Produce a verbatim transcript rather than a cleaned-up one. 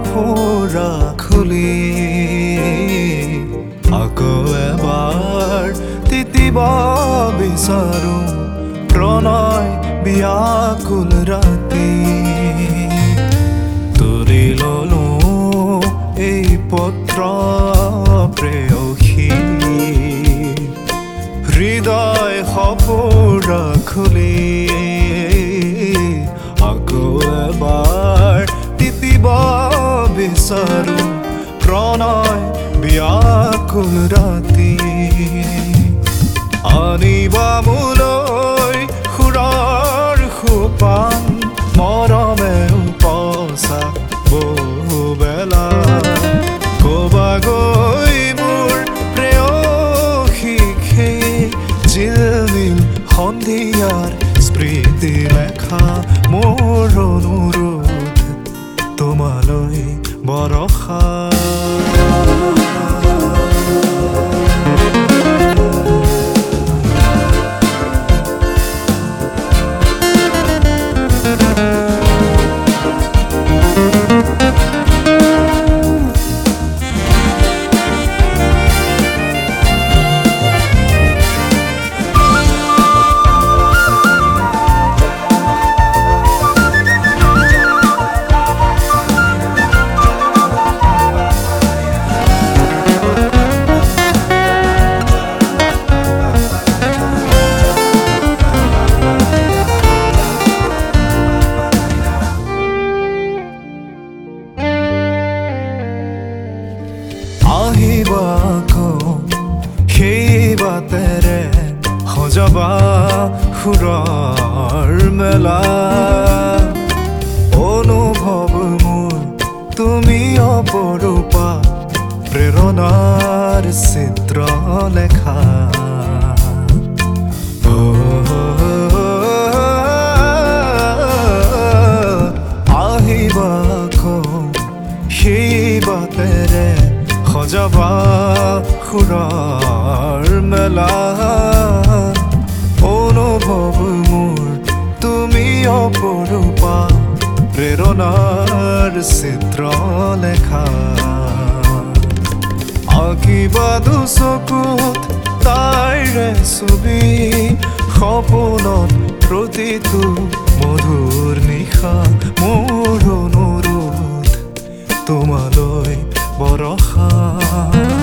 সঁফুৰা খুলি আকৌ এবাৰ তিতিব বিচাৰো প্ৰণয় বিয়াকুল ৰাতি তুলি ললো এই পত্ৰ প্ৰেয়সী হৃদয় সঁফুৰা খুলি আকৌ এবাৰ তিতিব বিচাৰো প্ৰণয় বিয়াকুল ৰাতি আনিবা মোলৈ সুৰৰ সোপান মৰমে উপচা বহুবেলা কবা গৈ মোৰ প্ৰেয়সীকে জিলমিল সন্ধিয়াৰ স্মৃতি লেখা মোৰ অনুৰোধ তোমালৈ বৰষা আহিবা আকৌ সেই বাটেৰে সজাবা সুৰৰ মেলা অনুভৱ মোৰ তুমি অপৰূপা প্ৰেৰণাৰ চিত্ৰ লেখা আহিবা আকৌ সেই বাটেৰে সজাবা সুৰৰ মেলা অনুভৱ মোৰ তুমি অপৰূপা প্ৰেৰণাৰ চিত্ৰ লেখা আঁকিবা দুচকুত তাইৰে ছবি সপোনত প্ৰতিটো মধুৰ নিশা মোৰ অনুৰোধ তোমালৈ বৰষা